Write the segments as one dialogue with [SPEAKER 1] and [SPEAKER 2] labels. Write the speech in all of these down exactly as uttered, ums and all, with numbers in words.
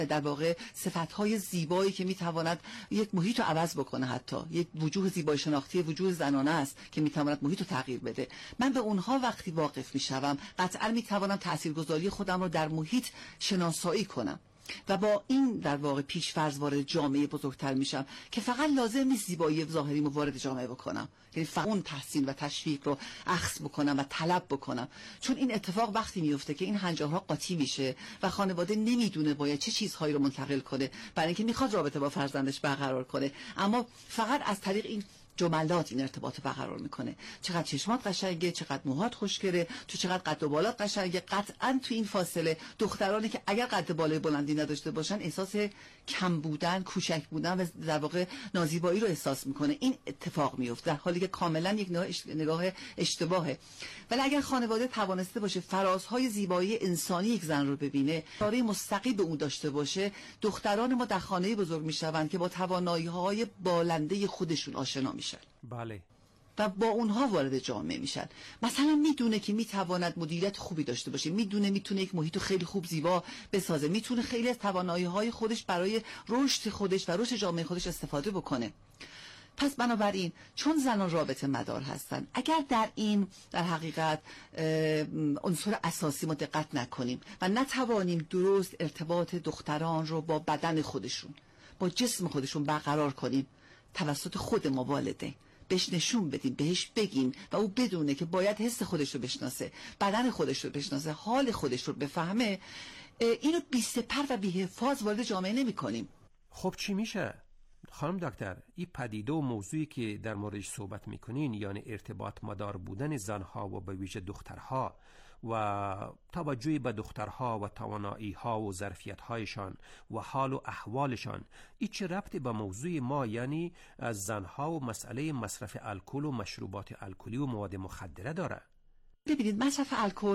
[SPEAKER 1] در واقع صفت‌های زیبایی که میتواند یک محیط رو عوض بکنه، حتی یک وجوه زیبای شناختی وجوه زنانه است که میتواند محیط رو تغییر بده. من به اونها وقتی واقف میشوم قطعا میتوانم تاثیرگذاری خودم رو در محیط شناسایی کنم و با این در واقع پیش‌فرض وارد جامعه بزرگتر میشم که فقط لازم نیست زیبایی ظاهریمو وارد جامعه بکنم، یعنی فقط اون تحسین و تشویق رو اخذ بکنم و طلب بکنم. چون این اتفاق وقتی میفته که این هنجارها قاطی میشه و خانواده نمیدونه باید چه چیزهایی رو منتقل کنه، برای اینکه میخواد رابطه با فرزندش برقرار کنه، اما فقط از طریق این جملات این ارتباط برقرار میکنه. چقدر چشمات قشنگه، چقدر موهات خوشگله، تو چقدر قد و بالات قشنگه. قطعا تو این فاصله دخترانی که اگر قد بالای بلندی نداشته باشن احساس کم بودن، کوچک بودن و در واقع نازیبایی رو احساس میکنه. این اتفاق میفته در حالی که کاملا یک نگاه اشتباهه. ولی اگر خانواده توانسته باشه فرازهای زیبایی انسانی یک زن رو ببینه، کاری مستقیم به اون داشته باشه، دختران ما در خانه بزرگ میشوند که با توانایی‌های بالنده خودشون آشنا میشن.
[SPEAKER 2] بله.
[SPEAKER 1] و با اونها وارد جامعه میشن. مثلا میدونه که میتواند مدیریت خوبی داشته باشه، میدونه میتونه یک محیط خیلی خوب زیبا بسازه، میتونه خیلی از توانایی‌های خودش برای رشد خودش و رشد جامعه خودش استفاده بکنه. پس بنابراین چون زنان رابطه مدار هستن، اگر در این در حقیقت عنصر اساسی ما دقت نکنیم و نتوانیم درست ارتباط دختران رو با بدن خودشون، با جسم خودشون برقرار کنیم توسط خود ما والدین، بهش نشون بدیم، بهش بگیم و او بدونه که باید حس خودش رو بشناسه، بدن خودش رو بشناسه، حال خودش رو بفهمه، اینو بی سپر و بی حفاظ وارد جامعه نمی کنیم.
[SPEAKER 2] خب چی میشه؟ خانم دکتر، این پدیده و موضوعی که در موردش صحبت میکنین، یعنی ارتباط مدار بودن زنها و به ویژه دخترها و توجه به دخترها و توانایی‌ها و ظرفیت‌هایشان و حال و احوالشان، این چه ربطی به موضوع ما، یعنی از زنها و مسئله مصرف الکل و مشروبات الکلی و مواد مخدره داره؟
[SPEAKER 1] ببینید، مصرف الکل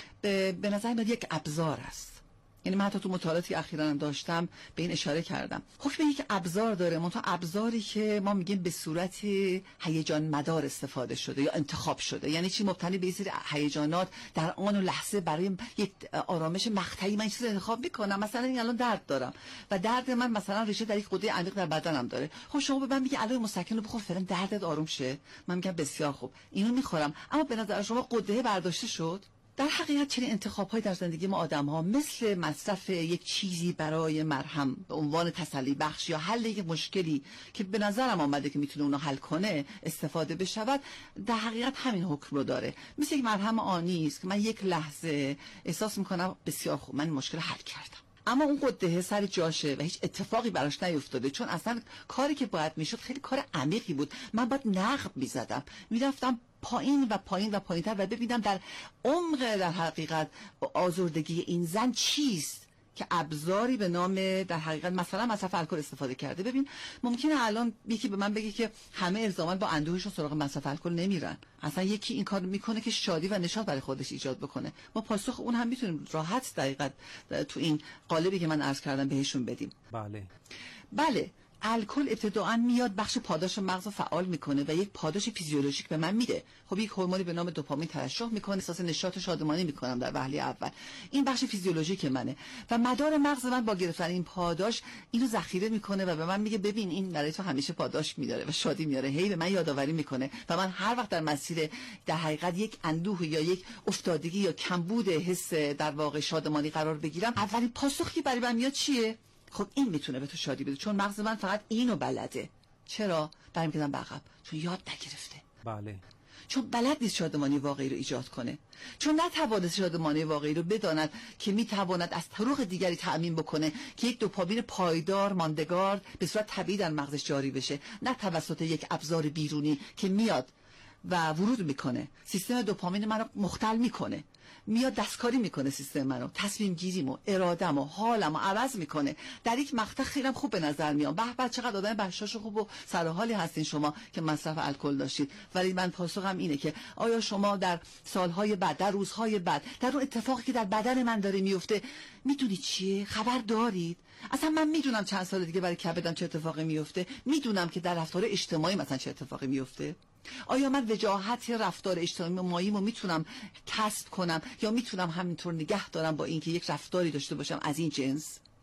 [SPEAKER 1] به نظر میاد یک ابزار است. یعنی من حتی تو مطالعاتی اخیراً داشتم به این اشاره کردم. حکم یک ابزار داره، منتها ابزاری که ما میگیم به صورت هیجان مدار استفاده شده یا انتخاب شده. یعنی چی؟ مبتنی به سری هیجانات در آن و لحظه برای یک آرامش مقطعی من چیزی انتخاب میکنم. مثلا این الان درد دارم و درد من مثلا ریشه در یک غده عمیق در بدنم داره. خب شما به من میگی الان مسکن رو بخور فعلا دردت آروم شه. من میگم بسیار خوب، اینو میخورم. اما به نظر شما غده برداشته شد؟ در حقیقت چنین انتخاب‌های در زندگی ما آدم‌ها مثل مصرف یک چیزی برای مرهم به عنوان تسلی بخش یا حل یک مشکلی که به نظرم آمده که میتونه اونو حل کنه استفاده بشود، در حقیقت همین حکم رو داره. مثل یک مرهم آنی است که من یک لحظه احساس میکنم بسیار خوب، من مشکل حل کردم، اما اون قده سر جاشه و هیچ اتفاقی براش نیفتاده، چون اصلا کاری که باید میشد خیلی کار عمیقی بود. من باید نقب میزدم، میرفتم پایین و پایین و پایین‌تر و ببینم در عمق در حقیقت آزردگی این زن چیست که ابزاری به نام در حقیقت مثلا مصرف الکل استفاده کرده. ببین، ممکنه الان یکی به من بگه که همه الزاما با اندوهشون سراغ مصرف الکل نمیرن، اصلا یکی این کار میکنه که شادی و نشاط برای خودش ایجاد بکنه. ما پاسخ اون هم میتونیم راحت دقیقاً تو این قالبی که من عرض کردم بهشون بدیم.
[SPEAKER 2] بله
[SPEAKER 1] بله، الکل ابتداعاً میاد بخش پاداش مغز رو فعال میکنه و یک پاداش فیزیولوژیک به من میده. خب یک هورمونی به نام دوپامین ترشح میکنه، احساس نشاط و شادمانی میکنم در وهله اول. این بخش فیزیولوژیک منه و مدار مغز من با گرفتن این پاداش اینو ذخیره میکنه و به من میگه ببین این برای تو همیشه پاداش میداره و شادی میاره، هی به من یادآوری میکنه و من هر وقت در مسیر در حقیقت یک اندوه یا یک افتادگی یا کمبود حس در واقع شادمانی قرار بگیرم، اولین پاسخی برای من میاد چیه؟ خب این میتونه به تو شادی بده، چون مغز من فقط اینو بلده. چرا؟ برمیگردم به عقب، چون یاد نگرفته.
[SPEAKER 2] بله،
[SPEAKER 1] چون بلد نیست شادمانی واقعی رو ایجاد کنه، چون نتوانست شادمانی واقعی رو بداند که میتواند از طرق دیگری تأمین بکنه که یک دوپامین پایدار ماندگار به صورت طبیعی در مغزش جاری بشه، نه توسط یک ابزار بیرونی که میاد و ورود میکنه، سیستم دوپامین منو مختل میکنه، میاد دستکاری میکنه سیستم منو، تصمیم گیریمو، ارادهمو، حالمو عوض میکنه. در یک مقطع خیلی خوب به نظر میام، به به چقدر آدم بشاش خوب و سر حالی هستین شما که مصرف الکل داشتید. ولی من پاسخم اینه که آیا شما در سالهای بعد، در روزهای بعد، در اون اتفاقی که در بدن من داره میفته میدونید چیه؟ خبر دارید؟ اصلا من میدونم چند سال دیگه برای کبدم چه اتفاقی میفته، میدونم که در رفتار اجتماعی مثلا چه اتفاقی میفته. آیا من وجاهت رفتار اجتماعیمو میتونم کسب کنم یا میتونم همینطور نگه دارم با اینکه یک رفتاری داشته باشم از این جنس؟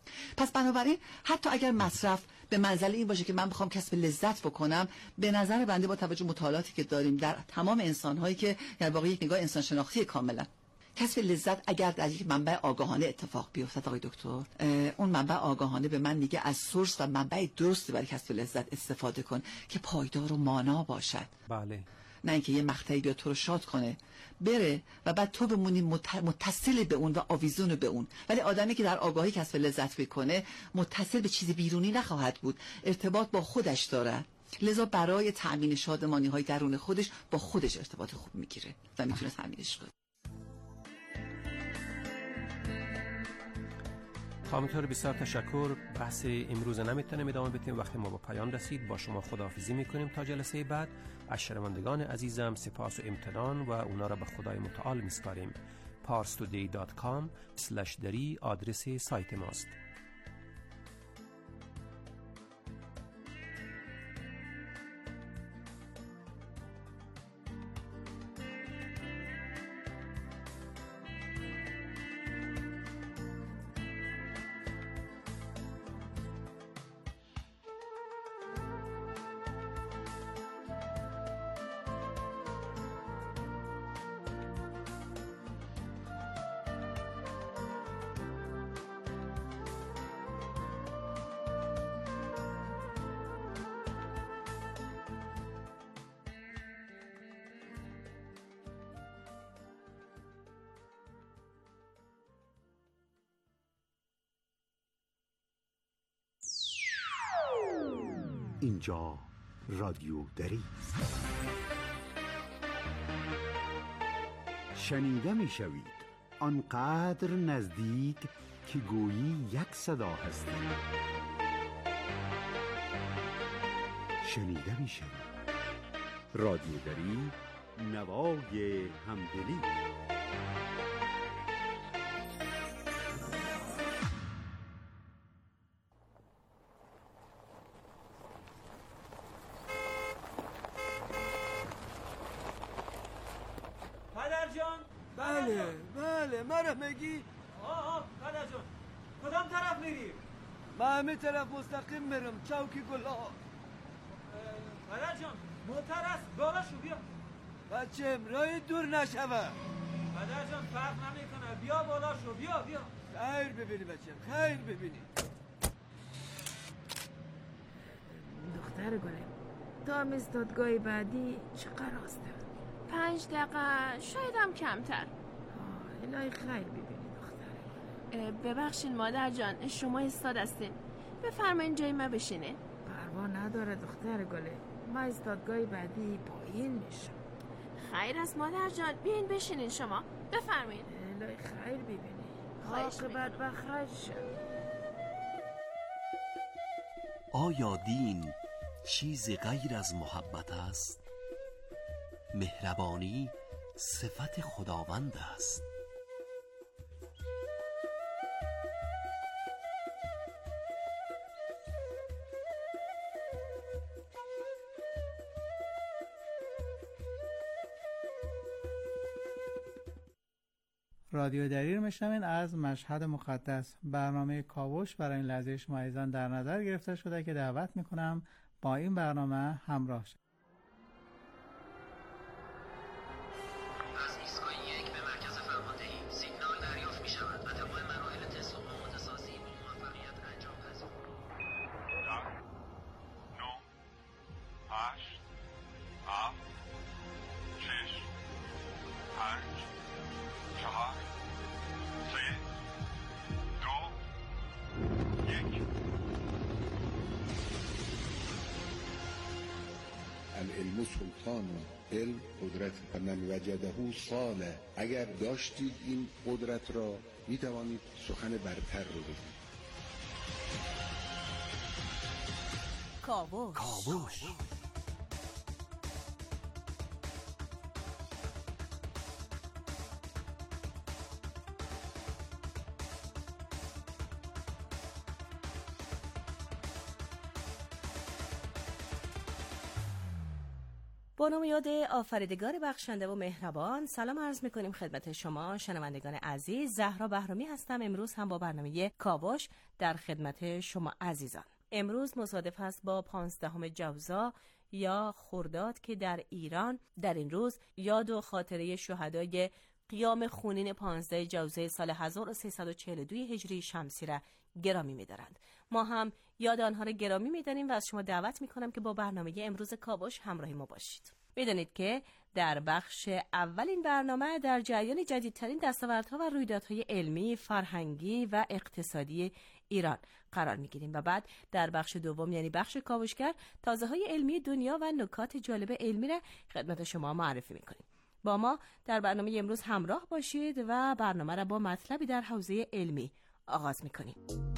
[SPEAKER 1] پس بنابراین حتی اگر مصرف به منزله این باشه که من بخوام کسب لذت بکنم، به نظر بنده با توجه مطالعاتی که داریم در تمام انسان‌هایی که در واقع یک نگاه انسان شناختی کاملا، کسب لذت اگر در یک منبع آگاهانه اتفاق بیفتد آقای دکتر، اون منبع آگاهانه به من میگه از سورس و منبع درستی برای کسب لذت استفاده کن که پایدار و مانا باشد.
[SPEAKER 2] بله.
[SPEAKER 1] نه اینکه یه مقطعی بیا تو رو شاد کنه بره و بعد تو بمونی متصل به اون و آویزون به اون. ولی آدمی که در آگاهی کسب لذت میکنه متصل به چیز بیرونی نخواهد بود، ارتباط با خودش داره، لذا برای تأمین شادمانی های درون خودش با خودش ارتباط خوب میگیره و میتونه تأمینش کنه.
[SPEAKER 2] همینطور بسیار تشکر. بحث امروز نمیتونیم ادامه بدیم، وقتی ما با پایان رسید. با شما خداحافظی میکنیم تا جلسه بعد. از شنوندگان عزیزم سپاس و امتنان و اونا را به خدای متعال میسپاریم. پارس تودی دات کام اسلش دری آدرس سایت ماست.
[SPEAKER 3] اینجا رادیو دری است. شنیده می شوید آنقدر نزدیک که گویی یک صدا هستید. شنیده می شوید رادیو دری، نوای همدلی.
[SPEAKER 4] بله بله مرا میگی؟
[SPEAKER 5] آه آه پدر جان کدام طرف میری؟
[SPEAKER 4] من همه طرف مستقیم میرم چوکی گلا.
[SPEAKER 5] پدر جان موتر است، بالا شو بیا.
[SPEAKER 4] بچه راه دور نشوه.
[SPEAKER 5] پدر جان فرق نمیکنه، بیا بالا شو، بیا بیا.
[SPEAKER 4] خیر ببینی بچه خیر ببینی.
[SPEAKER 6] دختر گلم تا هم استادگاه بعدی چقدر راسته؟
[SPEAKER 7] پنج دقیقه شاید هم کمتر.
[SPEAKER 6] الهی خیر ببینی دختر.
[SPEAKER 7] ببخشین مادر جان شما استاد هستین، بفرمایین جای ما بشینه.
[SPEAKER 6] پروا نداره دختر گله، ما استادگاه بعدی پایین میشم.
[SPEAKER 7] خیر است مادر جان، بیاین بشینین شما، بفرمایین.
[SPEAKER 6] الهی خیر ببینی،
[SPEAKER 7] عاقبت
[SPEAKER 6] بخیر شد.
[SPEAKER 8] آیا دین چیز غیر از محبت است؟ مهربانی صفت خداوند است.
[SPEAKER 9] رادیو دری رو میشنوین از مشهد مقدس. برنامه کاوش برای این لحظه شما عزیزان در نظر گرفته شده که دعوت میکنم با این برنامه همراه شد.
[SPEAKER 10] از ایستگاه یک به مرکز فرماندهی سیگنال دریافت می شود و تمام مراحل تست و آماده سازی با موفقیت انجام پذیر.
[SPEAKER 11] ده، نه، هشت، هفت، شش، پنج، چهار، سه، دو، یک.
[SPEAKER 12] العلم سلطان، علم قدرت و من وجده صالح. اگر داشتید این قدرت را می توانید سخن برتر رو بگید.
[SPEAKER 13] کاوش.
[SPEAKER 8] کاوش
[SPEAKER 13] با نام یاد آفریدگار بخشنده و مهربان سلام عرض میکنیم خدمت شما شنوندگان عزیز. زهرا بهرامی هستم. امروز هم با برنامه کاوش در خدمت شما عزیزان. امروز مصادف است با پانزدهم جوزا یا خرداد که در ایران در این روز یاد و خاطره شهدای قیام خونین پانزده جوزای سال هزار و سیصد و چهل و دو هجری شمسی را گرامی می‌دارند. ما هم یاد آنها را گرامی می‌داریم و از شما دعوت می‌کنم که با برنامه امروز کاوش همراه ما باشید. می‌دانید که در بخش اول این برنامه در جریان جدیدترین دستاوردها و رویدادهای علمی، فرهنگی و اقتصادی ایران قرار می‌گیریم و بعد در بخش دوم یعنی بخش کاوشگر تازه‌های علمی دنیا و نکات جالب علمی را خدمت شما معرفی می‌کنیم. با ما در برنامه امروز همراه باشید و برنامه را با مطلبی در حوزه علمی آغاز می‌کنیم.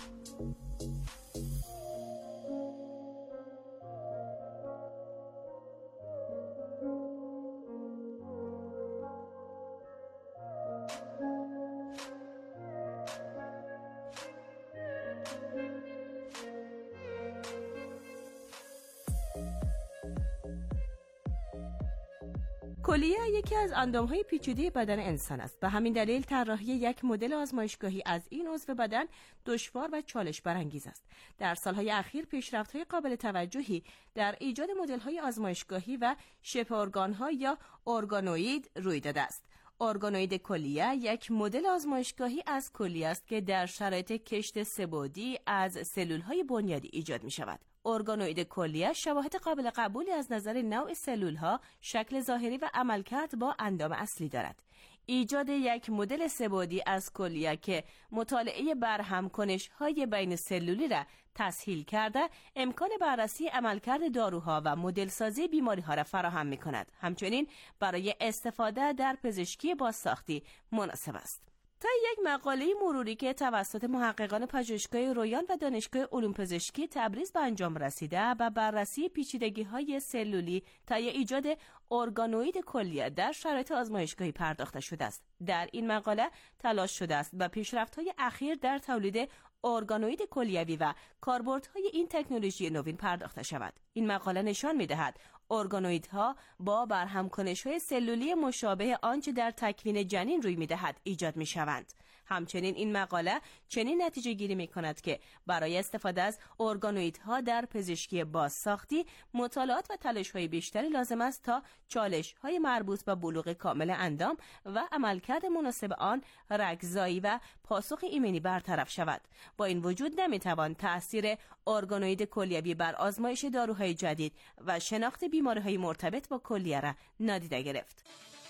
[SPEAKER 13] کلیه یکی از اندام‌های پیچیده بدن انسان است. به همین دلیل طراحی یک مدل آزمایشگاهی از این عضو بدن دشوار و چالش برانگیز است. در سالهای اخیر پیشرفت‌های قابل توجهی در ایجاد مدل‌های آزمایشگاهی و شبه ارگان‌ها یا ارگانوئید روی داده است. ارگانوئید کلیه یک مدل آزمایشگاهی از کلیه است که در شرایط کشت سه‌بعدی از سلول‌های بنیادی ایجاد می‌شود. ارگانوئید کلیه شواهد قابل قبولی از نظر نوع سلول‌ها، شکل ظاهری و عملکرد با اندام اصلی دارد. ایجاد یک مدل سه‌بعدی از کلیه که مطالعه برهم‌کنش‌های بین سلولی را تسهیل کرده، امکان بررسی عملکرد داروها و مدل سازی بیماری‌ها را فراهم می‌کند. همچنین برای استفاده در پزشکی بازساختی مناسب است. تا یک مقاله مروری که توسط محققان پژوهشگاه رویان و دانشگاه علوم پزشکی تبریز به انجام رسیده و بررسی پیچیدگی‌های سلولی تا ایجاد ارگانوئید کلیه در شرایط آزمایشگاهی پرداخته شده است. در این مقاله تلاش شده است و پیشرفت‌های اخیر در تولید ارگانوئید کلیوی و کاربردهای این تکنولوژی نوین پرداخته شود. این مقاله نشان می‌دهد ارگانوئیدها با برهم‌کنش‌های سلولی مشابه آنچه در تکوین جنین روی می‌دهد ایجاد می‌شوند. همچنین این مقاله چنین نتیجه گیری می‌کند که برای استفاده از ارگانوئیدها در پزشکی بازساختی مطالعات و تلاش‌های بیشتری لازم است تا چالش‌های مربوط به بلوغ کامل اندام و عملکرد مناسب آن، رگزایی و پاسخ ایمنی برطرف شود. با این وجود نمی‌توان تأثیر ارگانوئید کلیوی بر آزمایش داروهای جدید و شناخت بیماری‌های مرتبط با کلیه را نادیده گرفت.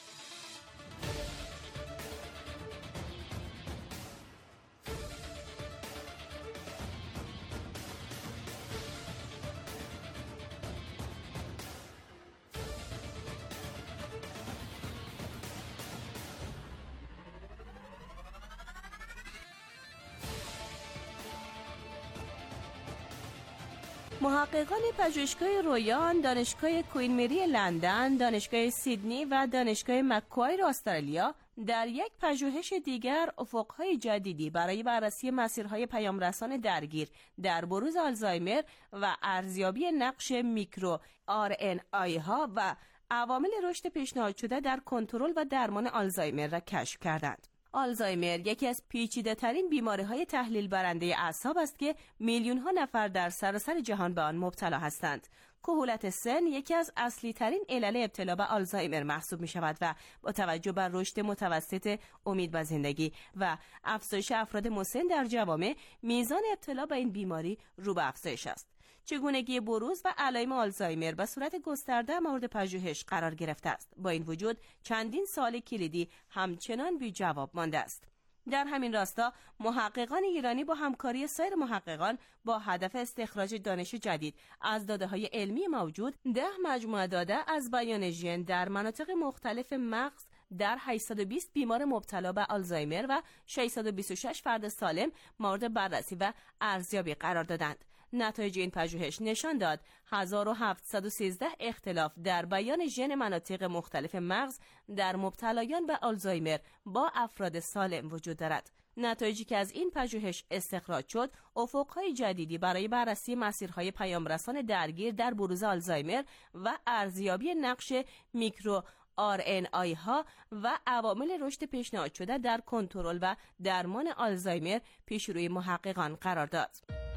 [SPEAKER 13] محققان پژوهشگاه رویان، دانشگاه کوین مری لندن، دانشگاه سیدنی و دانشگاه مک‌کوایر استرالیا در یک پژوهش دیگر افق‌های جدیدی برای بررسی مسیرهای پیامرسان درگیر در بروز آلزایمر و ارزیابی نقش میکرو آر ان آی ها و عوامل رشد پیشنهاد شده در کنترل و درمان آلزایمر را کشف کردند. آلزایمر یکی از پیچیده‌ترین بیماری‌های تحلیل برنده اعصاب است که میلیون‌ها نفر در سراسر جهان به آن مبتلا هستند. کهولت سن یکی از اصلی ترین علل ابتلا به آلزایمر محسوب می شود و با توجه بر رشد متوسط امید به زندگی و افزایش افراد مسن در جوامع، میزان ابتلا به این بیماری رو به افزایش است. چگونگی بروز و علائم آلزایمر به صورت گسترده مورد پژوهش قرار گرفته است. با این وجود چندین سوال کلیدی همچنان بی جواب مانده است. در همین راستا محققان ایرانی با همکاری سایر محققان با هدف استخراج دانش جدید از داده‌های علمی موجود ده مجموعه داده از بیان ژن در مناطق مختلف مغز در هشتصد و بیست بیمار مبتلا به آلزایمر و ششصد و بیست و شش فرد سالم مورد بررسی و ارزیابی قرار دادند. نتایج این پژوهش نشان داد هزار و هفتصد و سیزده اختلاف در بیان ژن مناطق مختلف مغز در مبتلایان به آلزایمر با افراد سالم وجود دارد. نتایجی که از این پژوهش استخراج شد، افق‌های جدیدی برای بررسی مسیرهای پیامرسان درگیر در بروز آلزایمر و ارزیابی نقش میکرو آر ان آی ها و عوامل رشد پیشنهاد شده در کنترل و درمان آلزایمر پیش روی محققان قرار داد.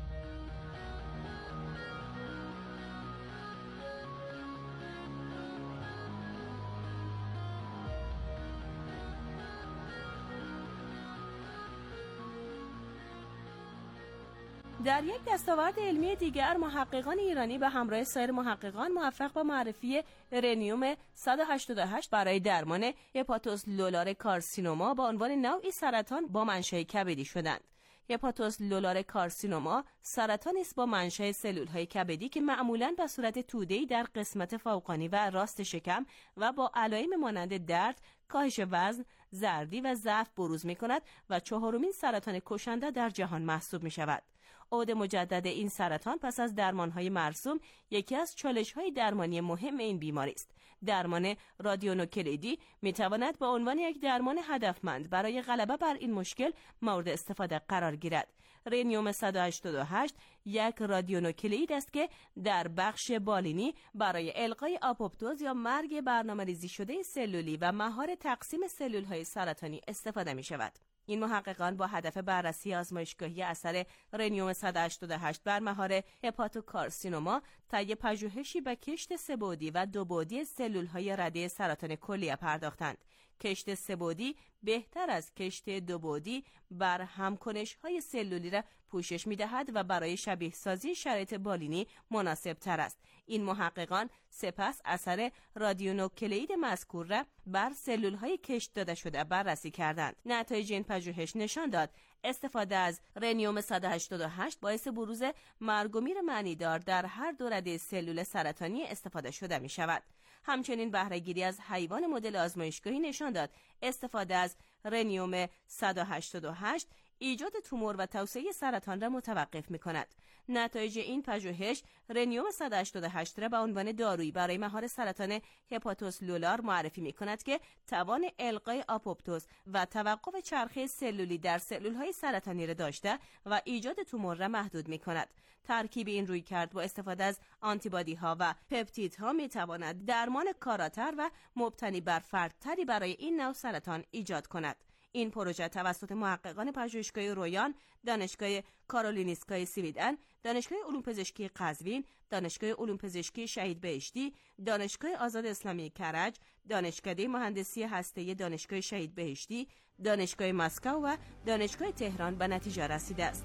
[SPEAKER 13] در یک دستاورد علمی دیگر، محققان ایرانی به همراه سایر محققان موفق به معرفی رنیوم صد و هشتاد و هشت برای درمان هپاتوس لولار کارسینوما با عنوان نوعی سرطان با منشأ کبدی شدند. هپاتوس لولار کارسینوما سرطانی است با منشأ سلول‌های کبدی که معمولاً به صورت توده‌ای در قسمت فوقانی و راست شکم و با علائم مانند درد، کاهش وزن، زردی و ضعف بروز می‌کند و چهارمین سرطان کشنده در جهان محسوب می‌شود. عود مجدد این سرطان پس از درمان‌های مرسوم یکی از چالش‌های درمانی مهم این بیماری است. درمان رادیونوکلیدی می‌تواند به عنوان یک درمان هدفمند برای غلبه بر این مشکل مورد استفاده قرار گیرد. رنیوم صد و هشتاد و هشت یک رادیونوکلید است که در بخش بالینی برای القای آپوپتوز یا مرگ برنامه‌ریزی شده سلولی و مهار تقسیم سلول‌های سرطانی استفاده می‌شود. این محققان با هدف بررسی آزمایشگاهی اثر رنیوم صد و هشتاد و هشت بر مهار هپاتوکارسینوما طی پژوهشی به کشت سه‌بعدی و دوبعدی سلول‌های رده سرطان کلیه پرداختند. کشت سه‌بعدی بهتر از کشت دوبعدی بر همکنش‌های سلولی را پوشش می‌دهد و برای شبیه سازی شرایط بالینی مناسب تر است. این محققان سپس اثر رادیونوکلید مذکور را بر سلول‌های کشت داده شده بررسی کردند. نتایج این پژوهش نشان داد استفاده از رنیوم صد و هشتاد و هشت باعث بروز مرگ و میر معنیدار در هر دو رده سلول سرطانی استفاده شده می شود. همچنین بهره‌گیری از حیوان مدل آزمایشگاهی نشان داد استفاده از رنیوم صد و هشتاد و هشت ایجاد تومور و توسعه سرطان را متوقف می کند. نتایج این پژوهش رنیوم صد و هشتاد و هشت را به عنوان دارویی برای مهار سرطان هپاتوس لولار معرفی می کند که توان القای آپوپتوز و توقف چرخه سلولی در سلول‌های سرطانی را داشته و ایجاد تومور را محدود می کند. ترکیب این رویکرد با استفاده از آنتیبادی ها و پپتیدها می تواند درمان کاراتر و مبتنی بر فردتری برای این نوع سرطان ایجاد کند. این پروژه توسط محققان پژوهشگاه رویان، دانشگاه کارولینسکای سویدن، دانشگاه علوم پزشکی قزوین، دانشگاه علوم پزشکی شهید بهشتی، دانشگاه آزاد اسلامی کرج، دانشکده مهندسی هسته‌ای دانشگاه شهید بهشتی، دانشگاه مسکو و دانشگاه تهران به نتیجه رسیده است.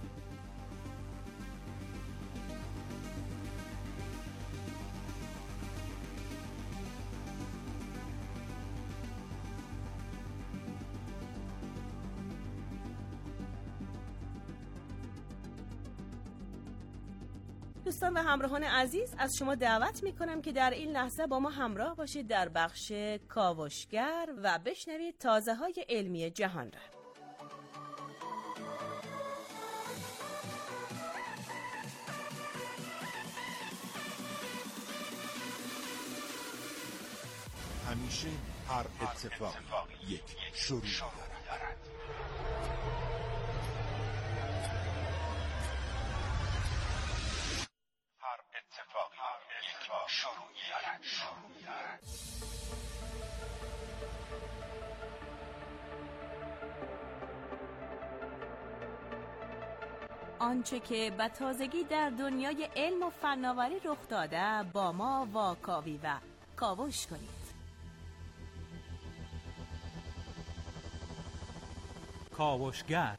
[SPEAKER 13] دوستان و همراهان عزیز، از شما دعوت میکنم که در این لحظه با ما همراه باشید در بخش کاوشگر و بشنوید تازه های علمی جهان را.
[SPEAKER 14] همیشه هر اتفاق یک شروع دارد.
[SPEAKER 13] آنچه که به تازگی در دنیای علم و فناوری رخ داده با ما واکاوی و کاوش کنید.
[SPEAKER 15] کاوشگر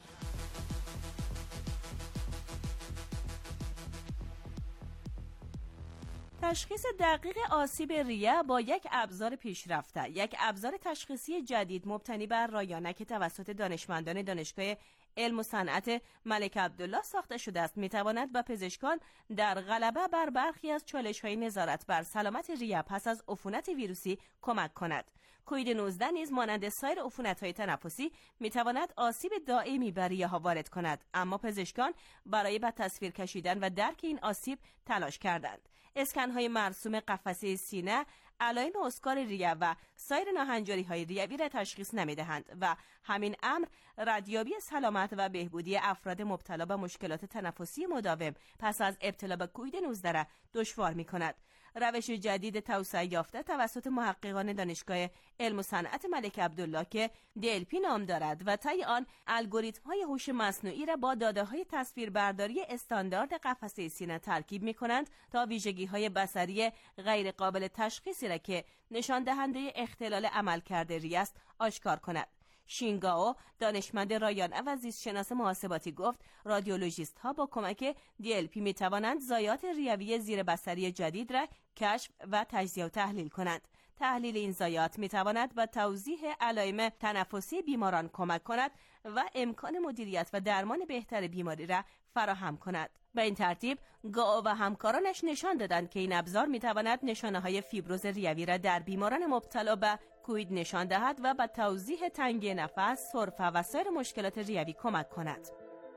[SPEAKER 13] تشخیص دقیق آسیب ریه با یک ابزار پیشرفته، یک ابزار تشخیصی جدید مبتنی بر رایانه که توسط دانشمندان دانشگاه علم و صنعت ملک عبدالله ساخته شده است، میتواند به پزشکان در غلبه بر برخی از چالش‌های نظارت بر سلامت ریه پس از عفونت ویروسی کمک کند. کووید نوزده نیز مانند سایر عفونت‌های تنفسی میتواند آسیب دائمی بر ریه ها وارد کند، اما پزشکان برای به تصویر کشیدن و درک این آسیب تلاش کردند. اسکن‌های مرسوم قفسه سینه علائم اسکار ریه و سایر ناهنجاری‌های ریوی را تشخیص نمی‌دهند و همین امر ردیابی سلامت و بهبودی افراد مبتلا به مشکلات تنفسی مداوم پس از ابتلا به کووید نوزده را دشوار می‌کند. روش جدید توسعه یافته توسط محققان دانشگاه علم و صنعت ملک عبدالله که دی ال پی نام دارد و طی آن الگوریتم‌های هوش مصنوعی را با داده‌های تصویربرداری استاندارد قفسه سینه ترکیب می‌کنند تا ویژگی‌های بصری غیر قابل تشخیصی را که نشان دهنده اختلال عملکرد ریه است آشکار کند. شینگاو دانشمند رایانه و زیستشناس محاسباتی گفت رادیولوژیست ها با کمک دی ال پی می توانند ضایعات ریوی زیر بصری جدید را کشف و تجزیه و تحلیل کنند. تحلیل این ضایعات می تواند به توضیح علائم تنفسی بیماران کمک کند و امکان مدیریت و درمان بهتر بیماری را فراهم کند. به این ترتیب گاو و همکارانش نشان دادند که این ابزار می تواند نشانه های فیبروز ریوی را در بیماران مبتلا به کووید نشان دهد و به توضیح تنگی نفس، سرفه و سایر مشکلات ریوی کمک کند.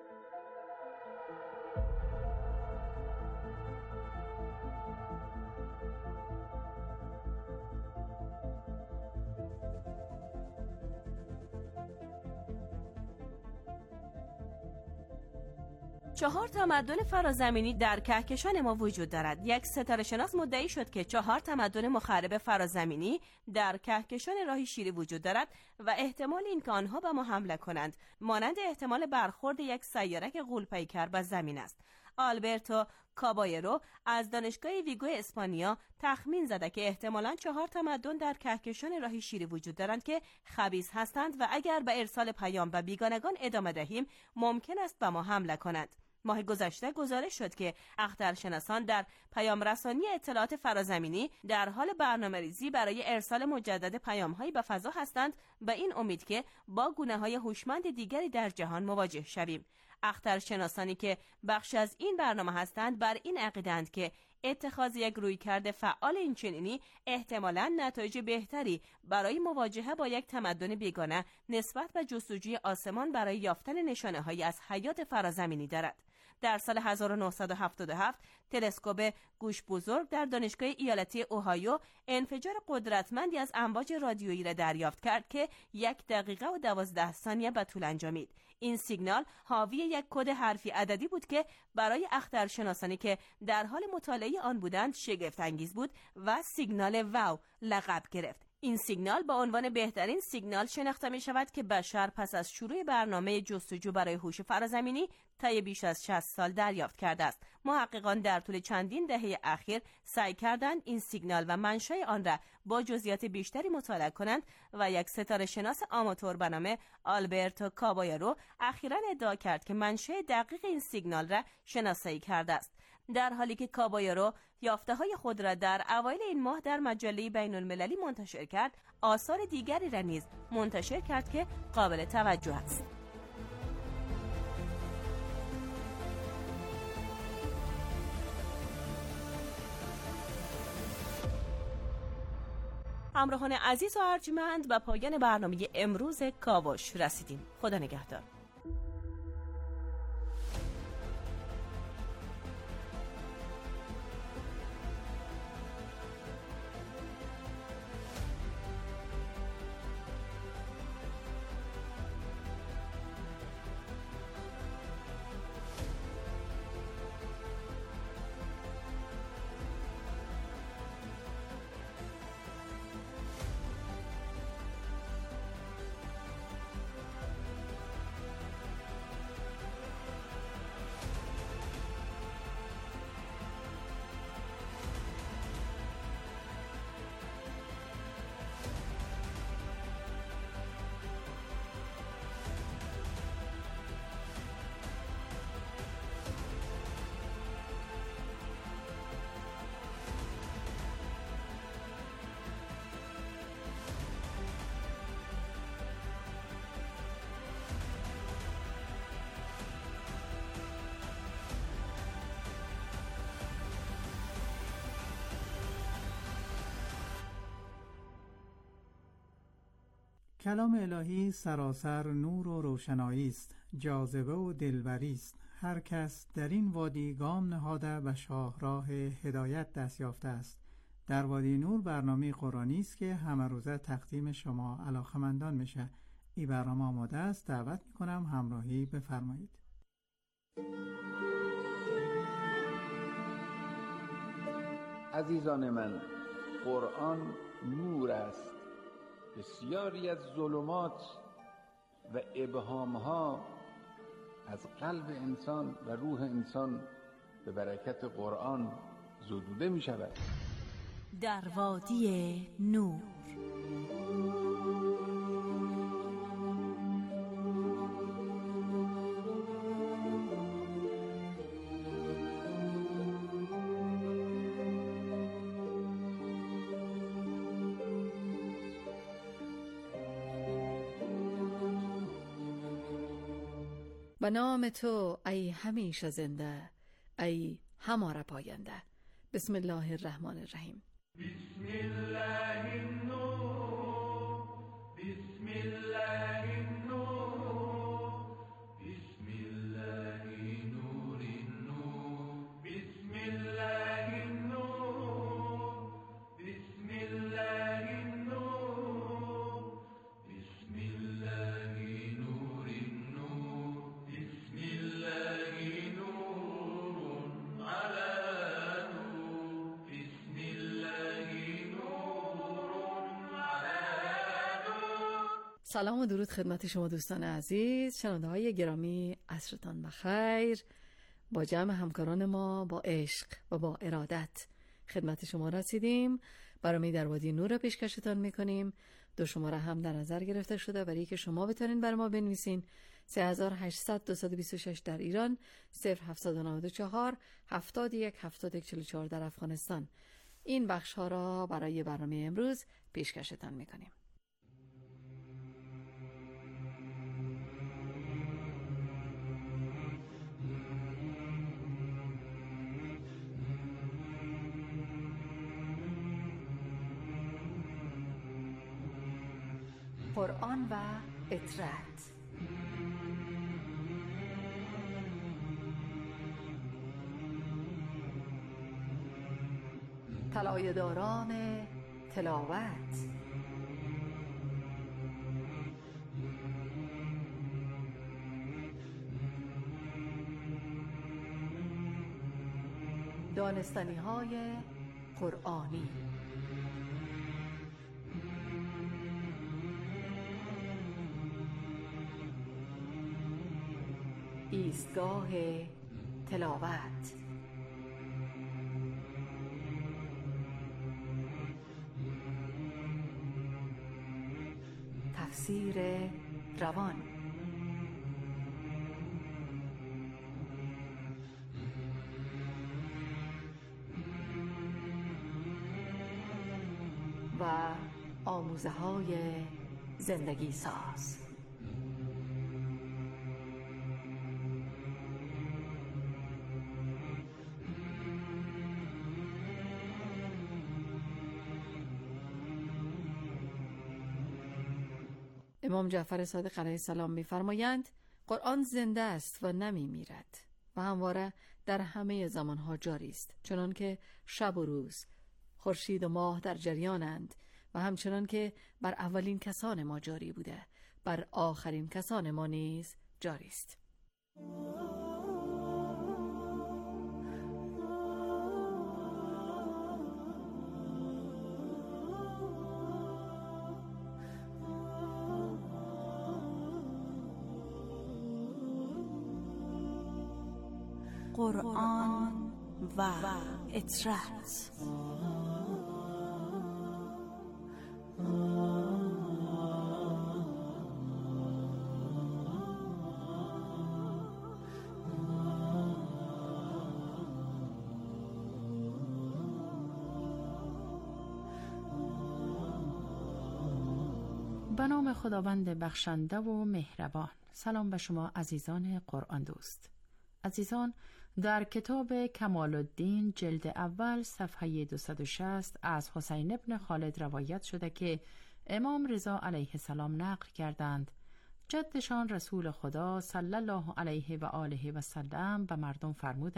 [SPEAKER 13] چهار تمدن فرازمینی در کهکشان ما وجود دارد. یک ستاره شناس مدعی شد که چهار تمدن مخرب فرازمینی در کهکشان راه شیری وجود دارد و احتمال این که آنها به ما حمله کنند مانند احتمال برخورد یک سیارک غول‌پیکر به زمین است. آلبرتو کابایرو از دانشگاه ویگو اسپانیا تخمین زده که احتمالاً چهار تمدن در کهکشان راه شیری وجود دارند که خبیث هستند و اگر به ارسال پیام به بیگانگان ادامه دهیم ممکن است به ما حمله کنند. ماه گذشته گزارش شد که اخترشناسان در پیام رسانی اطلاعات فرازمینی در حال برنامه‌ریزی برای ارسال مجدد پیام‌هایی به فضا هستند به این امید که با گونه‌های هوشمند دیگری در جهان مواجه شویم. اخترشناسانی که بخش از این برنامه هستند بر این عقیده‌اند که اتخاذ یک رویکرد فعال اینچنینی احتمالاً نتایج بهتری برای مواجهه با یک تمدن بیگانه نسبت به جستجوی آسمان برای یافتن نشانه‌هایی از حیات فرازمینی دارد. در سال هزار و نهصد و هفتاد و هفت تلسکوپ گوش بزرگ در دانشگاه ایالتی اوهایو انفجار قدرتمندی از امواج رادیویی را دریافت کرد که یک دقیقه و دوازده ثانیه به طول انجامید. این سیگنال حاوی یک کد حرفی عددی بود که برای اخترشناسانی که در حال مطالعه آن بودند شگفت انگیز بود و سیگنال واو لقب گرفت. این سیگنال با عنوان بهترین سیگنال شناخته می شود که بشر پس از شروع برنامه جستجو برای هوش فرازمینی طی بیش از شصت سال دریافت کرده است. محققان در طول چندین دهه اخیر سعی کردند این سیگنال و منشأ آن را با جزئیات بیشتری مطالعه کنند و یک ستاره شناس آماتور به نام آلبرتو کابایرو اخیراً ادعا کرد که منشأ دقیق این سیگنال را شناسایی کرده است. در حالی که کابایرو یافته‌های خود را در اوایل این ماه در مجله بین‌المللی منتشر کرد، آثار دیگری را نیز منتشر کرد که قابل توجه است. همراهان عزیز و ارجمند به پایان برنامه امروز کاوش رسیدیم. خدا نگهدار.
[SPEAKER 9] کلام الهی سراسر نور و روشنایی است، جاذبه و دلبری است. هر کس در این وادی گام نهاده به شاهراه هدایت دست یافته است. در وادی نور برنامه قرآنی است که همه روزه تقدیم شما علاقه‌مندان میشه. این برنامه آماده است. دعوت میکنم همراهی بفرمایید.
[SPEAKER 16] عزیزان من، قرآن نور است. بسیاری از ظلمات و ابهامها از قلب انسان و روح انسان به برکت قرآن زدوده می شود.
[SPEAKER 13] در وادی نور.
[SPEAKER 17] به نام تو ای همیشه زنده، ای هماره پاینده. بسم الله الرحمن الرحیم.
[SPEAKER 5] بسم الله النور، بسم الله النور، بسم الله نور النور، بسم الله النور، بسم الله النور، بسم الله نور النور، بسم الله نور على
[SPEAKER 17] سلام و درود خدمت شما دوستان عزیز، شنونده های گرامی، عصرتان بخیر. با جمع همکاران ما با عشق و با ارادت خدمت شما رسیدیم. برنامه در وادی نور را پیشکشتان میکنیم. دو شماره هم در نظر گرفته شده برای که شما بتونین بر ما بنویسین. سه هزار و هشتصد دویست و بیست و شش در ایران، صفر هفتصد و نود و چهار هفتاد و یک هفتاد و یک چهل و چهار در افغانستان. این بخش ها را برای برنامه امروز پیشکشتان میکنیم. قرآن و اطرت. طلایه داران تلاوت. دانستنی های قرآنی. ایستگاه تلاوت. تفسیر روان. و آموزه های زندگی ساز. امام جعفر صادق علیه السلام می‌فرمایند قرآن زنده است و نمی میرد و همواره در همه زمانها جاری است، چنان که شب و روز، خورشید و ماه در جریانند و همچنان که بر اولین کسان ما جاری بوده، بر آخرین کسان ما نیز جاری است.
[SPEAKER 13] قرآن و اطرت.
[SPEAKER 18] به نام خداوند بخشنده و مهربان. سلام به شما عزیزان قرآن دوست. عزیزان، در کتاب کمال الدین جلد اول صفحه دویست و شصت از حسین ابن خالد روایت شده که امام رضا علیه السلام نقل کردند جدشان رسول خدا صلی الله علیه و آله و سلم به مردم فرمودند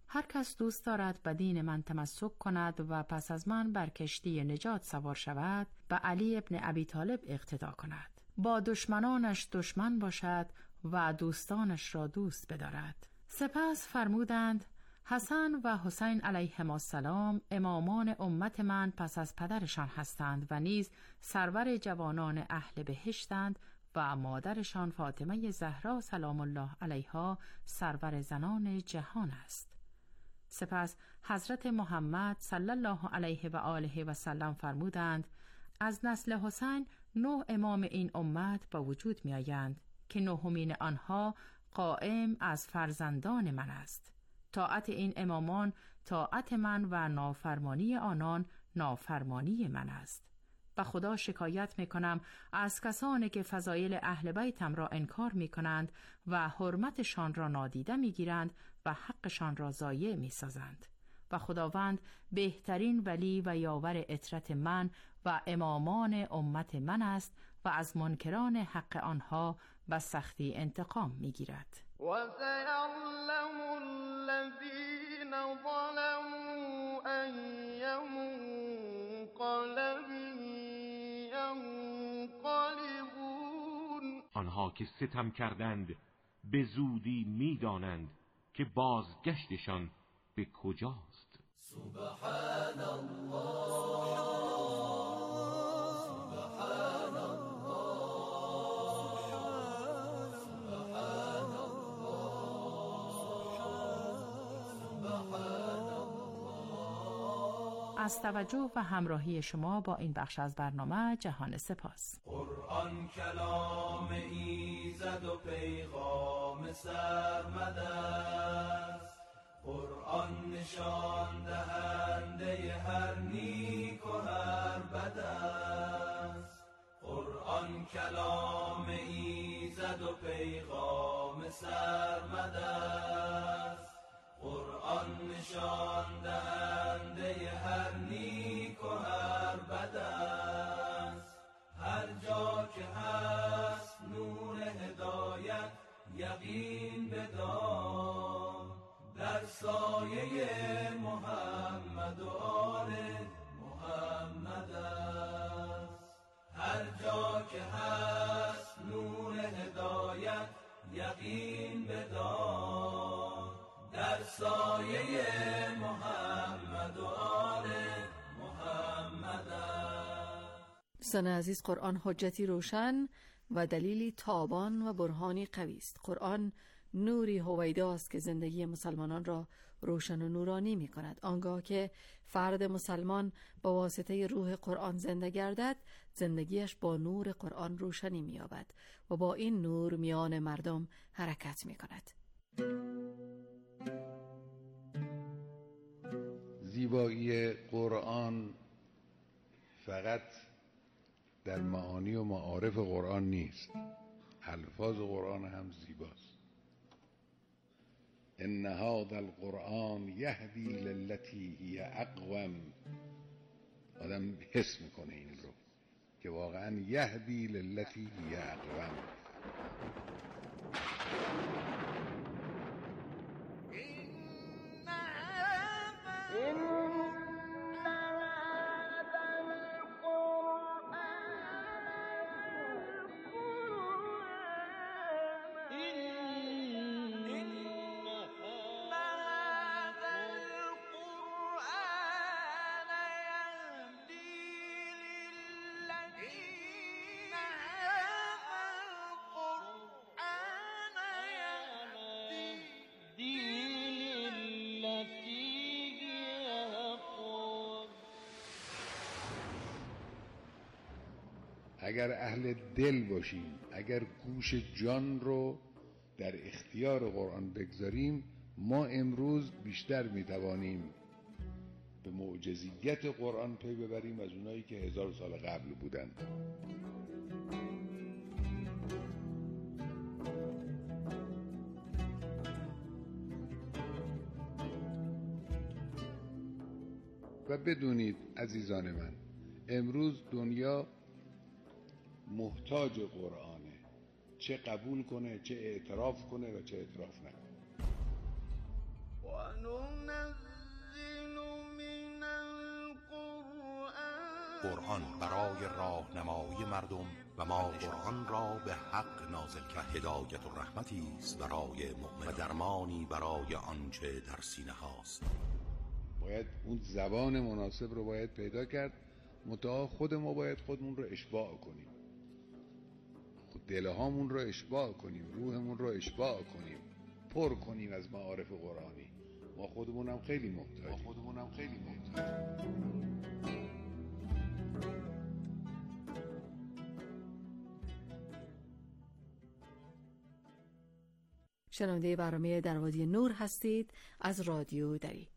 [SPEAKER 18] هر کس دوست دارد به دین من تمسک کند و پس از من بر کشتی نجات سوار شود، به علی ابن ابی طالب اقتدا کند. با دشمنانش دشمن باشد و دوستانش را دوست بدارد. سپس فرمودند حسن و حسین علیهما السلام امامان امت من پس از پدرشان هستند و نیز سرور جوانان اهل بهشتند و مادرشان فاطمه زهرا سلام الله علیها سرور زنان جهان است. سپس حضرت محمد صلی الله علیه و آله و سلم فرمودند از نسل حسین نه امام این امت با وجود می آیند که نهمین آنها قائم از فرزندان من است. طاعت این امامان طاعت من و نافرمانی آنان نافرمانی من است. به خدا شکایت می کنم از کسانی که فضایل اهل بیتم را انکار می کنند و حرمتشان را نادیده می گیرند و حقشان را ضایع می سازند. و خداوند بهترین ولی و یاور عترت من و امامان امت من است و از منکران حق آنها به سختی انتقام می گیرد.
[SPEAKER 19] وَسَيَعْلَمُ الَّذِينَ ظَلَمُوا أَيَّ مُنقَلَبٍ يَنقَلِبُونَ.
[SPEAKER 20] آنها که ستم کردند به زودی می‌دانند که بازگشتشان به کجاست.
[SPEAKER 19] سبحان الله سبحان الله سبحان
[SPEAKER 18] الله. از توجه و همراهی شما با این بخش از برنامه جهان سپاس.
[SPEAKER 21] قرآن کلام ایزد و پیغام سرمد است. قرآن نشان دهنده هر نیک و هر بد است. قرآن کلام ایزد و پیغام سرمد است. قرآن نشان دهنده هر نیک و هر بد است. هر جا که هست نور هدایت یقین بدان، در سایه محمد و آل محمد است. هر جا که هست نور هدایت یقین بدان، در سایه محمد و آل محمد است.
[SPEAKER 17] دوستان عزیز، قرآن حجتی روشن و دلیلی تابان و برهانی قوی است. قرآن نوری هویداست که زندگی مسلمانان را روشن و نورانی می کند. آنگاه که فرد مسلمان با واسطه روح قرآن زنده گردد، زندگیش با نور قرآن روشنی می یابد و با این نور میان مردم حرکت می کند.
[SPEAKER 12] زیبایی قرآن فقط در معانی و معارف قرآن نیست، الفاظ قرآن هم زیباست. ان هذا القرآن یهدی للتی هی اقوم. آدم حس میکنه این رو که واقعا یهدی للتی هی اقوم. اگر اهل دل باشیم، اگر گوش جان رو در اختیار قرآن بگذاریم، ما امروز بیشتر میتوانیم به معجزیت قرآن پی ببریم از اونایی که هزار سال قبل بودن. و بدونید عزیزان من، امروز دنیا محتاج قرآنه، چه قبول کنه، چه اعتراف کنه و چه اعتراف نکنه.
[SPEAKER 14] قرآن برای راهنمایی مردم و ما قرآن را به حق نازل کرد. هدایت و رحمتی است برای مؤمن و درمانی برای آنچه در سینه هاست.
[SPEAKER 12] باید اون زبان مناسب رو باید پیدا کرد، متأ خود ما باید خودمون رو اشباع کنیم، خود دلهامون رو اشباع کنیم، روحمون رو اشباع کنیم، پر کنیم از معارف قرآنی. ما خودمونم خیلی محتاجیم. ما خودمونم خیلی محتاجیم.
[SPEAKER 17] شنونده برنامه در وادی نور هستید از رادیو دری.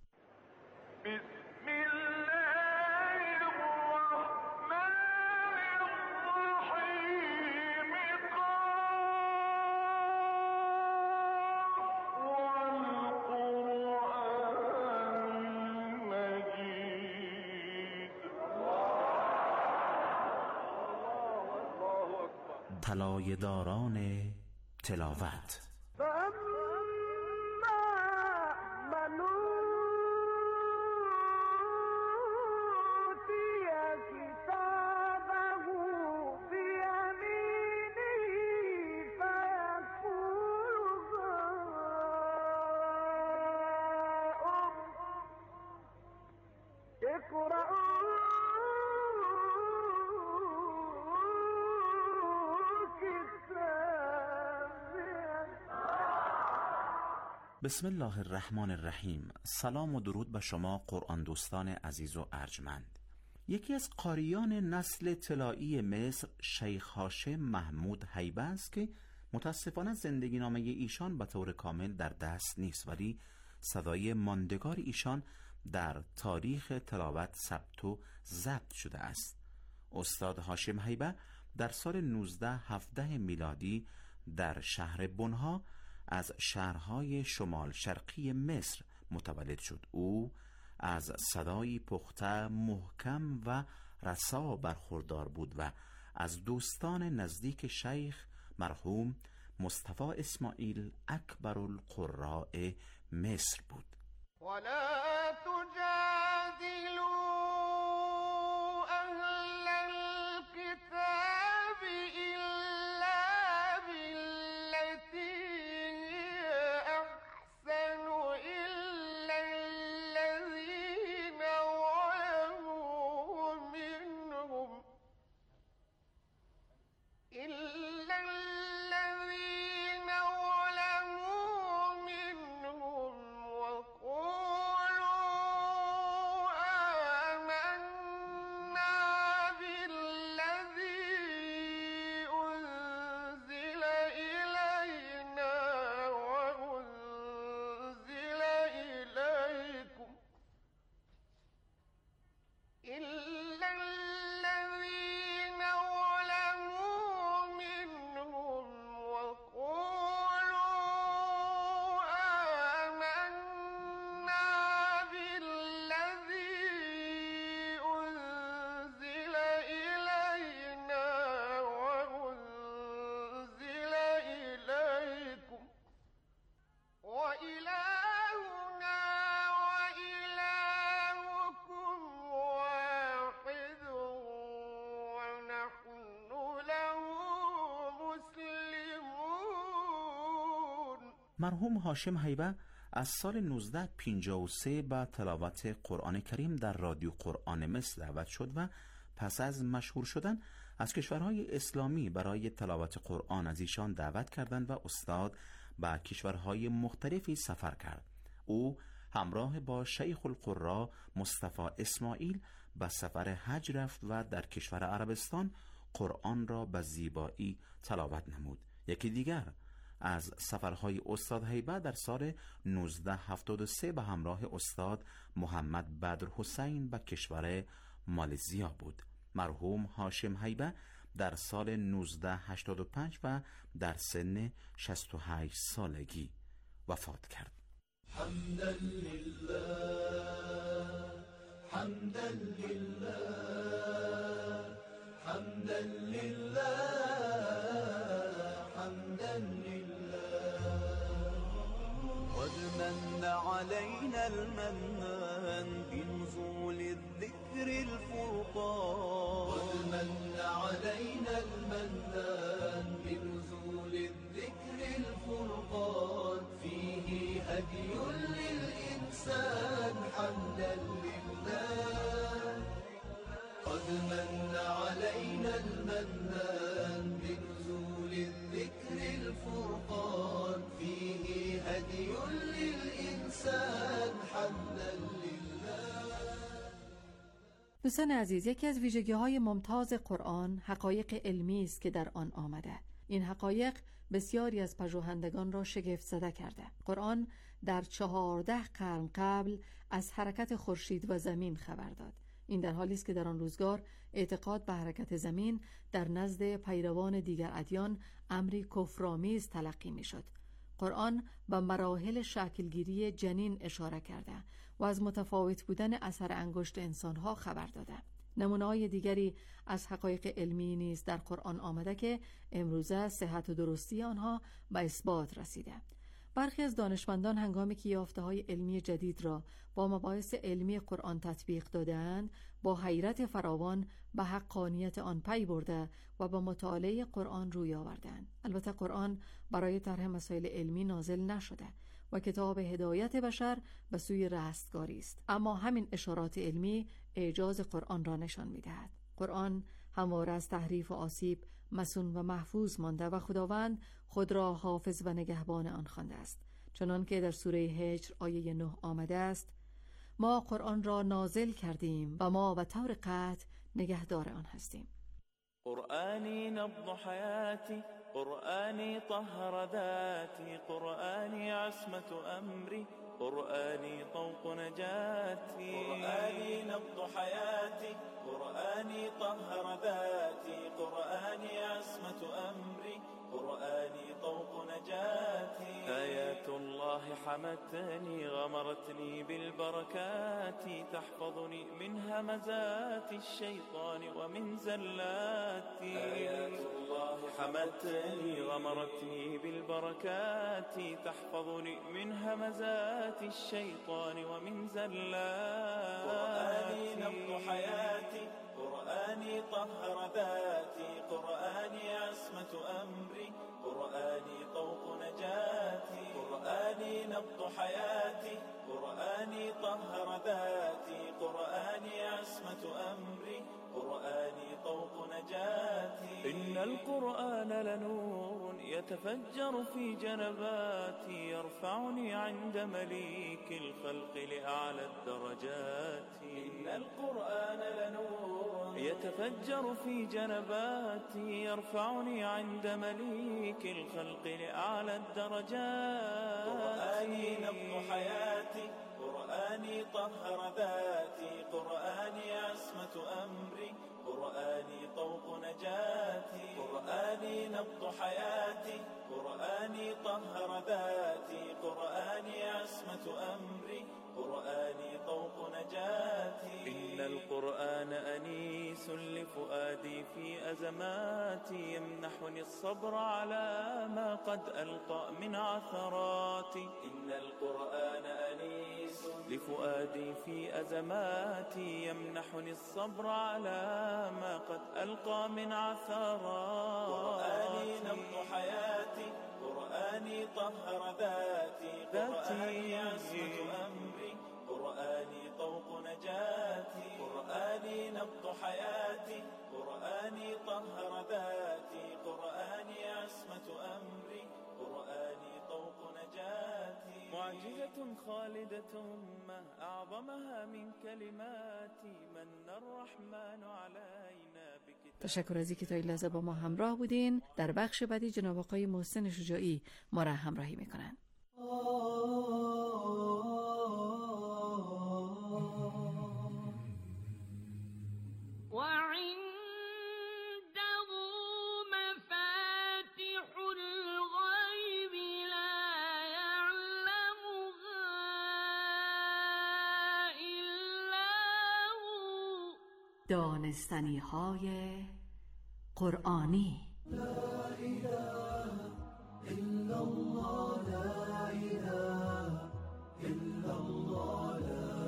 [SPEAKER 1] طلایه داران تلاوت. بسم الله الرحمن الرحیم. سلام و درود به شما قرآن دوستان عزیز و ارجمند. یکی از قاریان نسل طلایی مصر شیخ هاشم محمود هیبه است که متاسفانه زندگی نامه ایشان به طور کامل در دست نیست، ولی صدای ماندگار ایشان در تاریخ تلاوت ثبت و ضبط شده است. استاد هاشم هیبه در سال نوزده هفده میلادی در شهر بنها از شهرهای شمال شرقی مصر متولد شد. او از صدایی پخته، محکم و رسا برخوردار بود و از دوستان نزدیک شیخ مرحوم مصطفی اسماعیل اکبر القراء مصر بود.
[SPEAKER 19] ولا تجادلوا أهل الكتاب إلا بالتي هي أحسن إلا الذين ظلموا منهم إلا الذين ظلموا منهم وقولوا آمنا بالذي أنزل إلينا وأنزل إليكم إلا الذين ظلموا منهم وقولوا آمنا بالذي أنزل إلينا وأنزل إليكم وإلهنا وإلهكم واحد ونحن له مسلمون.
[SPEAKER 1] مرحوم هاشم هیبه از سال نوزده پنجاه و سه به تلاوت قرآن کریم در رادیو قرآن مصر دعوت شد و پس از مشهور شدن از کشورهای اسلامی برای تلاوت قرآن از ایشان دعوت کردند و استاد به کشورهای مختلفی سفر کرد. او همراه با شیخ القراء مصطفی اسماعیل به سفر حج رفت و در کشور عربستان قرآن را به زیبایی تلاوت نمود. یکی دیگر از سفرهای استاد هیبه در سال نوزده هفتاد و سه به همراه استاد محمد بدر حسین به کشور مالزیا بود. مرحوم هاشم هیبه در سال نوزده هشتاد و پنج و در سن شصت و هشت سالگی وفات کرد.
[SPEAKER 21] حمدا لله حمدا لله حمدا لله حمدا لله قد من علينا المنان بنزول الذكر الفرقان قد من علينا المنان بنزول الذكر الفرقان فيه هدي للإنسان حمدا لله قد من علينا المنان بنزول الذكر الفرقان فيه هدي للإنسان حمدا لله.
[SPEAKER 17] دوستان عزیز، یکی از ویژگی‌های ممتاز قرآن حقایق علمی است که در آن آمده. این حقایق بسیاری از پژوهندگان را شگفت زده کرده. قرآن در چهارده قرن قبل از حرکت خورشید و زمین خبر داد. این در حالی است که در آن روزگار اعتقاد به حرکت زمین در نزد پیروان دیگر ادیان امری کفرآمیز تلقی می‌شد. قرآن به مراحل شکلگیری جنین اشاره کرده و از متفاوت بودن اثر انگشت انسان‌ها خبر داده. نمونه‌های دیگری از حقایق علمی نیز در قرآن آمده که امروزه صحت و درستی آنها به اثبات رسیده. برخی از دانشمندان هنگامی که یافته‌های علمی جدید را با مباحث علمی قرآن تطبیق دادند، با حیرت فراوان به حقانیت آن پی برده و به مطالعه قرآن روی آوردند. البته قرآن برای طرح مسائل علمی نازل نشده و کتاب هدایت بشر به سوی رستگاری است، اما همین اشارات علمی اعجاز قرآن را نشان می‌دهد. قرآن همواره از تحریف و آسیب مصون و محفوظ مانده و خداوند خود را حافظ و نگهبان آن خوانده است، چنان که در سوره هجر آیه نه آمده است: ما قرآن را نازل کردیم و ما به طور قطع نگهدار آن هستیم.
[SPEAKER 2] قرآنی نبض حیاتی، قرآنی طهر ذاتی، قرآنی عصمت امری، قرآنی طوق نجاتي، قرآني نبض حياتي، قرآني طهر ذاتي، قرآني عصمة أمري، قرآني طوق نجاتي. آيات الله حمتني غمرتني بالبركات، تحفظني من همزات الشيطان ومن زلاتي. آيات الله حمتني غمرتني بالبركات، تحفظني من همزات الشيطان ومن زلاتي. قرآني نبض حياتي، قرآني طهر ذاتي، قرآني عصمة أمري، قرآني طوق نجاتي. قرآني نبض حياتي، قرآني طهر ذاتي، قرآني عصمة أمري، قرآني طوق نجاتي. إن القرآن لنور يتفجر في جنباتي، يرفعني عند مليك الخلق لأعلى الدرجات. إن القرآن لنور يتفجر في جنباتي، يرفعني عند مليك الخلق لأعلى الدرجات. قرآني نبض حياتي، قرآني طهر ذاتي، قرآني عصمة أمري، قرآني طوق نجاتي. قرآني نبض حياتي، قرآني طهر ذاتي، قرآني عصمة أمري، قرآني طوق نجاتي. إن القرآن أنيس لفؤادي في أزماتي، يمنحني الصبر على ما قد ألقى من عثراتي. إن القرآن أنيس لفؤادي في أزماتي، يمنحني الصبر على ما قد ألقى من عثراتي. قرآني نبض حياتي، قرآني طهر ذاتي، قرآني عصمة أمري، قرآني طوق نجاتي. قرآني نبض حياتي، قرآني طهر ذاتي، قرآني عصمة أمري، قرآني طوق نجاتي. معجزة خالدة ما أعظمها من كلماتي، من الرحمن علينا بكتاب.
[SPEAKER 17] تشکر از اینکه تا این لحظه با ما همراه بودین. در بخش بعدی جناب آقای محسن شجاعی ما را همراهی میکنن.
[SPEAKER 22] وعنده مفاتح الغيب لا يعلمها إلا هو.
[SPEAKER 17] دانستنی های قرآنی.
[SPEAKER 21] لا إله إلا الله، لا إله إلا الله، لا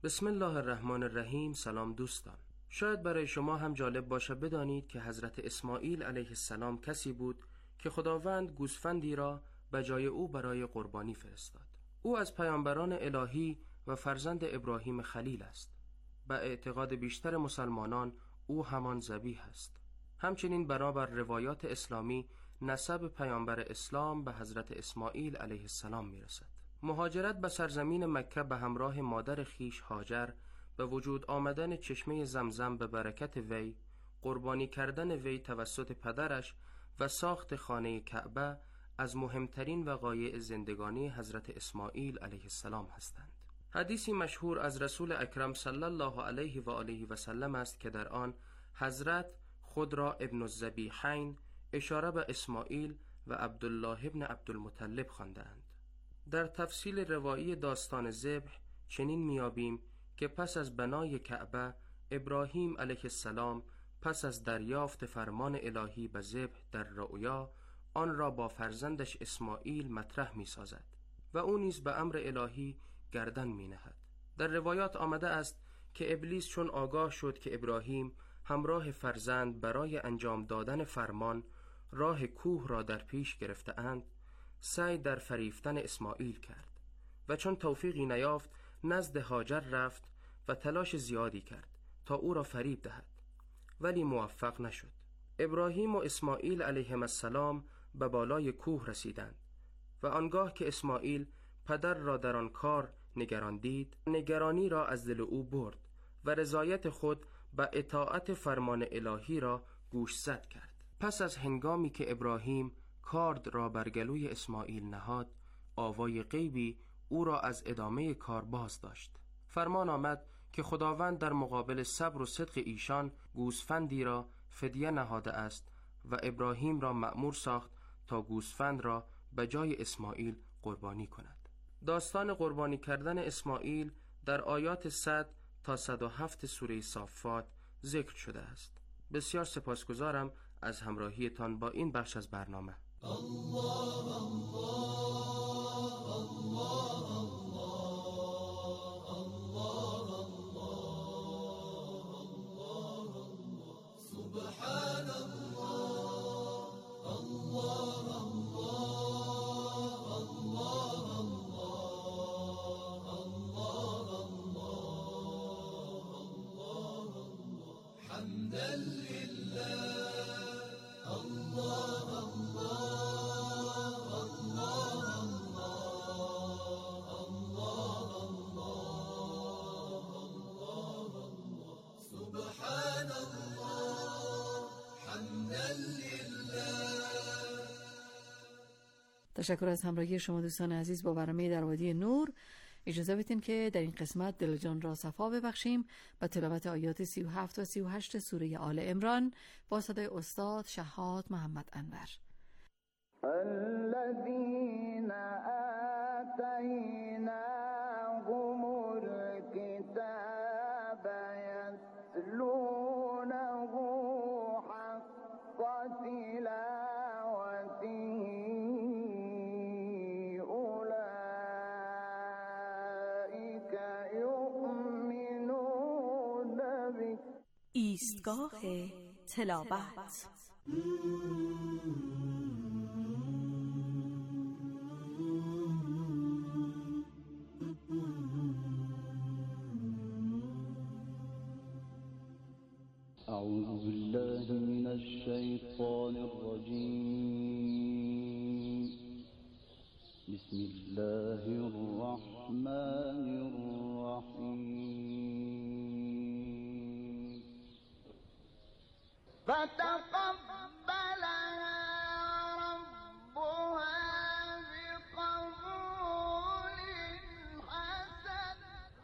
[SPEAKER 3] بسم الله الرحمن الرحیم. سلام دوستان. شاید برای شما هم جالب باشه بدانید که حضرت اسماعیل علیه السلام کسی بود که خداوند گوسفندی را به جای او برای قربانی فرستاد. او از پیامبران الهی و فرزند ابراهیم خلیل است. به اعتقاد بیشتر مسلمانان او همان ذبیح است. همچنین بنابر روایات اسلامی نسب پیامبر اسلام به حضرت اسماعیل علیه السلام میرسد. مهاجرت به سرزمین مکه به همراه مادر خیش هاجر، به وجود آمدن چشمه زمزم به برکت وی، قربانی کردن وی توسط پدرش و ساخت خانه کعبه از مهمترین وقایع زندگانی حضرت اسماعیل علیه السلام هستند. حدیثی مشهور از رسول اکرم صلی الله علیه و آله و سلم است که در آن حضرت خود را ابن الذبیحین اشاره به اسماعیل و عبدالله ابن عبدالمطلب خواندند. در تفصیل روایی داستان ذبح چنین میابیم که پس از بنای کعبه ابراهیم علیه السلام پس از دریافت فرمان الهی به ذبح در رؤیا آن را با فرزندش اسماعیل مطرح می سازد و او نیز به امر الهی گردن می نهد. در روایات آمده است که ابلیس چون آگاه شد که ابراهیم همراه فرزند برای انجام دادن فرمان راه کوه را در پیش گرفته اند، سعی در فریفتن اسماعیل کرد و چون توفیقی نیافت نزد هاجر رفت و تلاش زیادی کرد تا او را فریب دهد، ولی موفق نشد. ابراهیم و اسماعیل علیهم السلام به بالای کوه رسیدند و آنگاه که اسماعیل پدر را در آن کار نگران دید، نگرانی را از دل او برد و رضایت خود به اطاعت فرمان الهی را گوشزد کرد. پس از هنگامی که ابراهیم کارد را بر گلوی اسماعیل نهاد، آوای غیبی او را از ادامه کار باز داشت. فرمان آمد که خداوند در مقابل صبر و صدق ایشان گوسفندی را فدیه نهاده است و ابراهیم را مأمور ساخت تا گوسفند را به جای اسماعیل قربانی کند. داستان قربانی کردن اسماعیل در آیات صد تا صد و هفت سوره صافات ذکر شده است. بسیار سپاسگزارم از همراهیتان با این بخش از برنامه. الله الله الله
[SPEAKER 21] سبحان الله الله الله الله الله الله حمدا لله الله الله الله الله سبحان الله حمدا لله.
[SPEAKER 17] تشکر از همراهی شما دوستان عزیز با برنامه در وادی نور. اجازه بدین که در این قسمت دل جان را صفا ببخشیم با تلاوت آیات سی و هفت و سی و هشت سوره آل عمران با صدای استاد شهاد محمد انور.
[SPEAKER 21] الذين آتيناهم الكتاب يتلونه حق تلاوته أولئك يؤمنون به.
[SPEAKER 13] ایستگاه تلاوت.
[SPEAKER 4] أعوذ بالله من الشيطان الرجيم. بسم الله الرحمن الرحيم.
[SPEAKER 21] فتقبلها ربها بقبول حسن.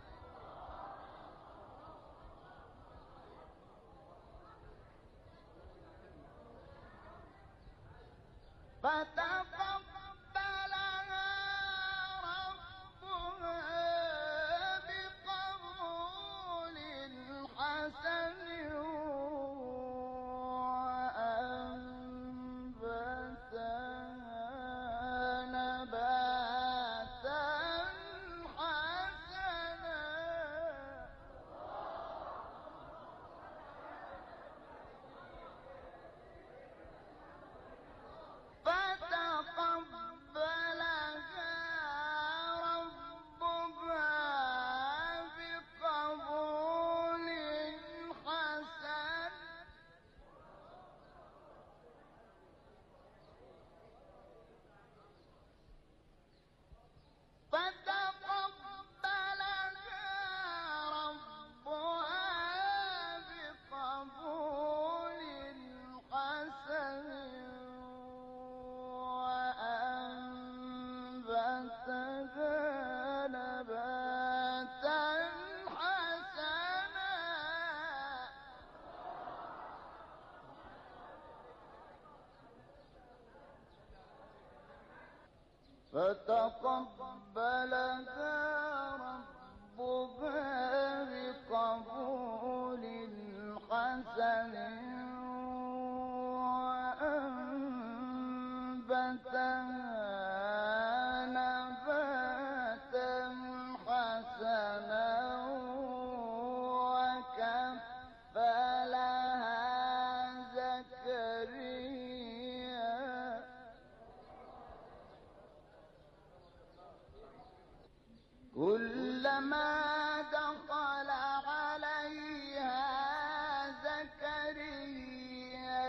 [SPEAKER 21] فتقبلها ربها بقبول حسن وأنبتها نباتا حسنا. فتقبلها ربها بقبول حسن وأنبتها نباتا حسنا وكفلها زكريا كلما دخل عليها زكريا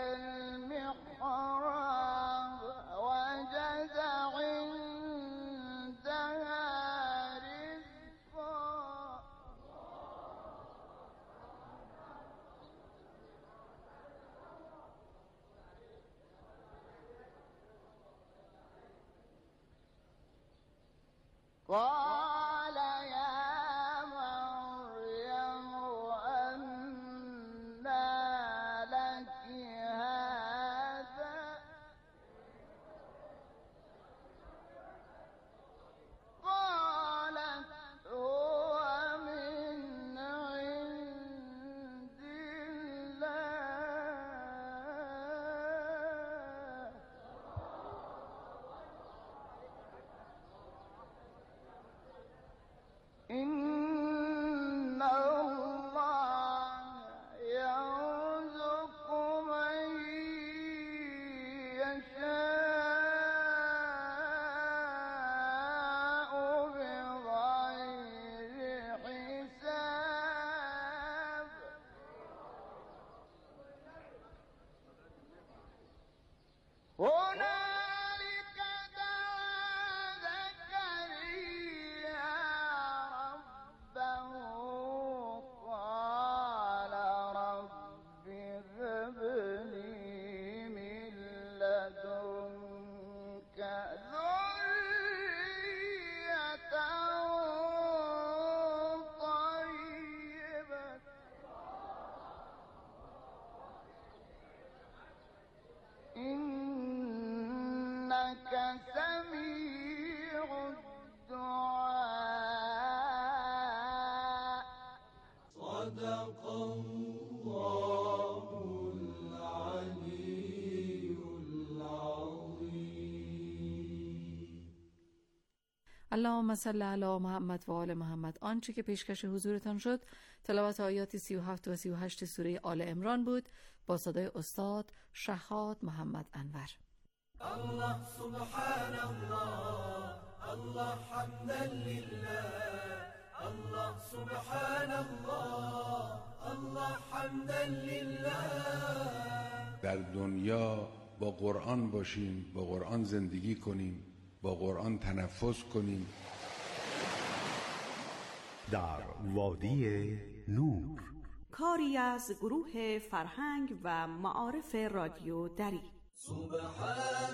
[SPEAKER 21] المحراب وجد عندها رزقا قال يا مريم أنى لك هذا قالت هو من عند الله إن الله يرزق من يشاء بغير حساب هنالك دعا زكريا ربه قال رب هب لي من لدنك ذرية طيبة إنك سميع الدعاء صدق الله العلي العظيم.
[SPEAKER 17] اللهم صل علی محمد و آل محمد. آنچه که پیشکش حضورتان شد تلاوت آیات سی و هفت و سی و هشت سوره آل عمران بود با صدای استاد شهاد محمد انور.
[SPEAKER 6] الله سبحان الله الله حمدا لله الله سبحان الله الله حمدا لله.
[SPEAKER 12] در دنیا با قرآن باشیم، با قرآن زندگی کنیم، با قرآن تنفس کنیم.
[SPEAKER 7] در وادی نور،
[SPEAKER 13] کاری از گروه فرهنگ و معارف رادیو دری.
[SPEAKER 6] سبحان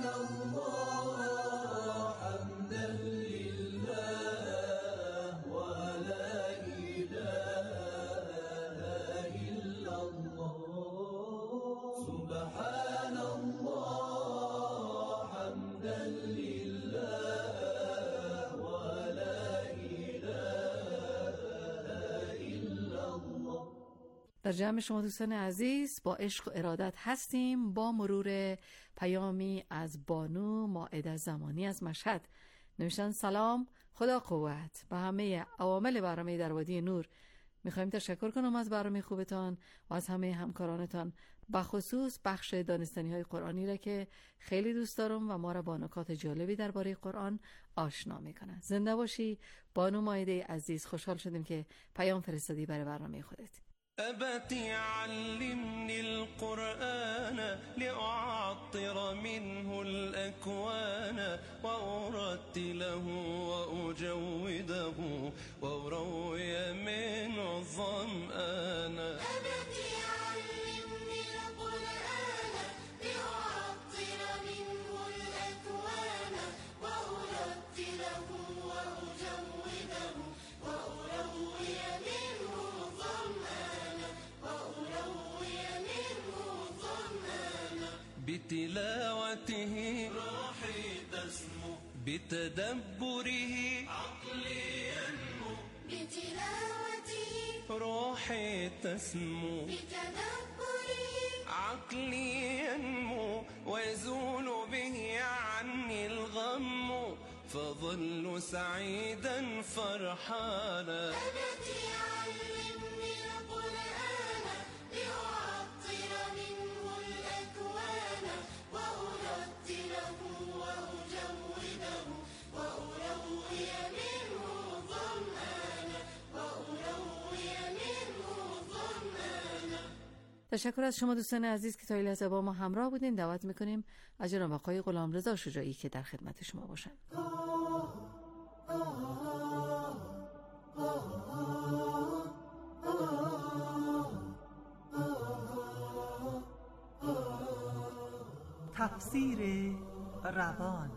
[SPEAKER 6] الله حمدا لله و لا اله الا الله. سبحان الله حمدا لله و لا اله الا الله.
[SPEAKER 17] در جمع شما دوستان عزیز با عشق و ارادت هستیم با مرور پیامی از بانو مائده زمانی از مشهد. نوشتن سلام، خدا قوت به همه عوامل برنامه در وادی نور. میخوایم تشکر کنم از برنامه خوبتان و از همه همکارانتان، بخصوص بخش دانستنی های قرآنی را که خیلی دوست دارم و ما را با نکات جالبی درباره قرآن آشنا میکنن. زنده باشی بانو مائده عزیز. خوشحال شدیم که پیام فرستادی برای برنامه خودت.
[SPEAKER 6] أبتي علمني القرآن لأعطر منه الأكوان وأرتله وأجوده وأروي منه الظمآن. أبتي علمني القرآن لأعطر منه الأكوان وأرتله وأجوده وأروي منه الظمآن. بتلاوته روحي تسمو بتدبره
[SPEAKER 21] عقلي ينمو بتلاوته
[SPEAKER 6] روحي تسمو
[SPEAKER 21] بتدبره
[SPEAKER 6] عقلي ينمو ويزول به عني الغم فظل سعيدا فرحانا
[SPEAKER 21] أبتي علمني القرآن لأعطر منه الأكوان وأرتله وأجوده وأروي منه ظمآنا وأروي منه ظمآنا.
[SPEAKER 17] تشکر از شما دوستان عزیز که تا این لحظه با ما همراه بودین. دعوت میکنیم از جناب آقای غلامرضا شجاعی که در خدمت شما باشن.
[SPEAKER 10] تفسیر روان.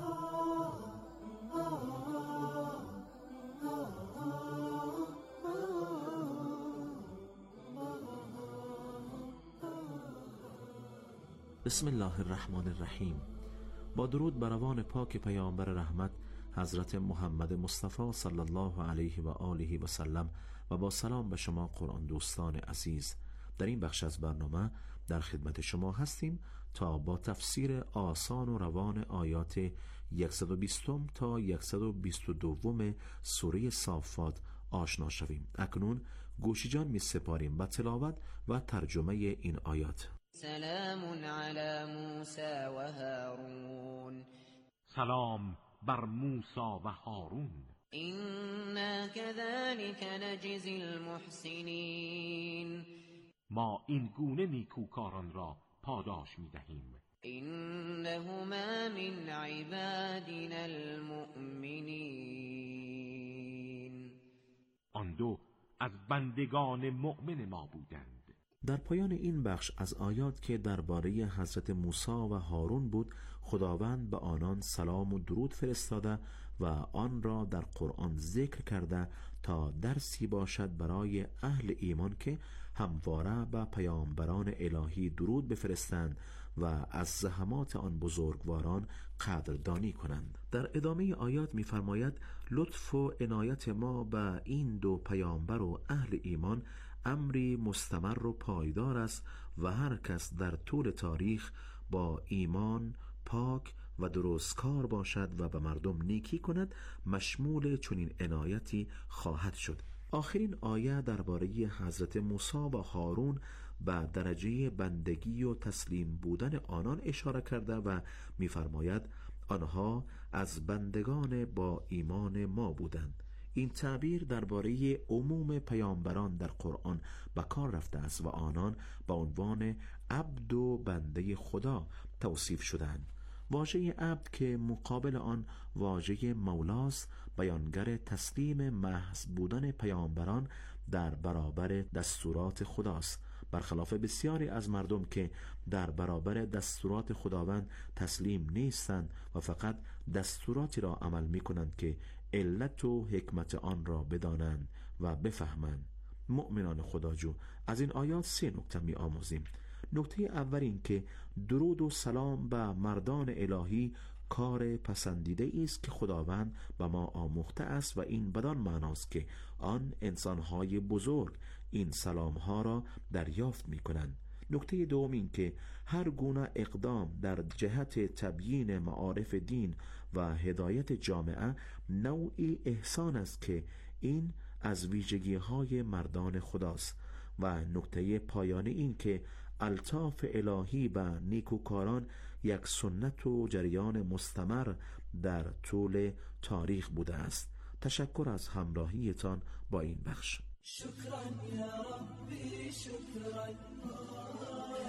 [SPEAKER 1] بسم الله الرحمن الرحیم. با درود بر روان پاک پیامبر رحمت حضرت محمد مصطفی صلی الله علیه و آله و سلم و با سلام به شما قرآن دوستان عزیز، در این بخش از برنامه در خدمت شما هستیم تا با تفسیر آسان و روان آیات صد و بیست تا صد و بیست و دو سوره صافات آشنا شویم. اکنون گوش جان می سپاریم به تلاوت و ترجمه این آیات.
[SPEAKER 11] سلام علی موسی و هارون.
[SPEAKER 20] سلام بر موسی و هارون.
[SPEAKER 11] إنا كذلك نجزی المحسنین.
[SPEAKER 20] ما این گونه نیکوکاران را پاداش می دهیم.
[SPEAKER 11] إنهما من عبادنا المؤمنین.
[SPEAKER 20] آن دو از بندگان مؤمن ما بودند.
[SPEAKER 1] در پایان این بخش از آیات که درباره حضرت موسی و هارون بود، خداوند به آنان سلام و درود فرستاده و آن را در قرآن ذکر کرده تا درسی باشد برای اهل ایمان که همواره به پیامبران الهی درود بفرستند و از زحمات آن بزرگواران قدردانی کنند. در ادامه آیات می‌فرماید لطف و عنایت ما به این دو پیامبر و اهل ایمان امری مستمر و پایدار است و هر کس در طول تاریخ با ایمان پاک و درستکار باشد و به مردم نیکی کند مشمول چنین عنایتی خواهد شد. آخرین آیه درباره حضرت موسی و هارون به درجه بندگی و تسلیم بودن آنان اشاره کرده و می‌فرماید آنها از بندگان با ایمان ما بودند. این تعبیر درباره عموم پیامبران در قرآن به کار رفته است و آنان به عنوان عبد و بنده خدا توصیف شدند. واژه عبد که مقابل آن واژه مولاست بیانگر تسلیم محض بودن پیامبران در برابر دستورات خداست، برخلاف بسیاری از مردم که در برابر دستورات خداوند تسلیم نیستند و فقط دستوراتی را عمل می کنند که علت و حکمت آن را بدانند و بفهمند. مؤمنان خداجو، از این آیات سه نکته می آموزیم. نکته اول این که درود و سلام به مردان الهی کار پسندیده است که خداوند به ما آموخته است و این بدان معناست که آن انسانهای بزرگ این سلامها را دریافت می کنند. نکته دوم این که هر گونه اقدام در جهت تبیین معارف دین و هدایت جامعه نوعی احسان است که این از ویژگی های مردان خداست. و نکته پایانی این که الطاف الهی به نیکوکاران یک سنت و جریان مستمر در طول تاریخ بوده است. تشکر از همراهیتان با این بخش.
[SPEAKER 21] شکرا یا ربی شکرا